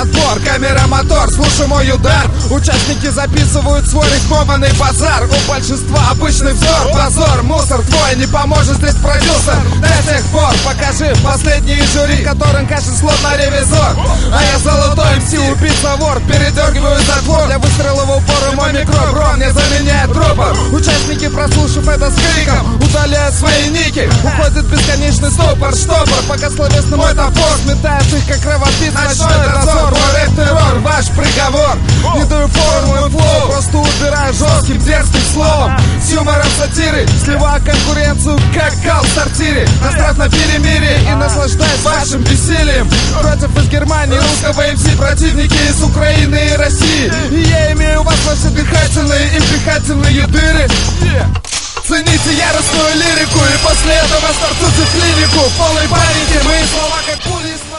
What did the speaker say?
отбор, камера, мотор, слушай мой удар. Участники записывают свой рифмованный базар. У большинства обычный взор, позор, мусор твой, не поможет здесь продюсер. До тех пор покажи последние жюри, которым кажется словно ревизор. А я золотой МС, убийца, вор, передергиваю затвор. Для выстрела в упор мой микроброн не заменяет дропа. Участники, прослушав это с криком, удаляют свои ники. Уходит бесконечный стопор, штопор, пока словесный мой топор сметает их, как кровопийц, ночной дозор. Мой рэп-террор, ваш приговор. Не даю фору, мой флоу, просто убираю жестким, дерзким словом. С юмором сатиры, сливаю конкуренцию, как кал в сортире. Настрав на перемирие и наслаждаюсь вашим бессилием. Против из Германии, русского МС, противники из Украины и России. И я имею вас во все дыхательные и пихательные дыры. Цените яростную лирику, и после этого стартуйте в клинику. В полной панике мои слова как пули.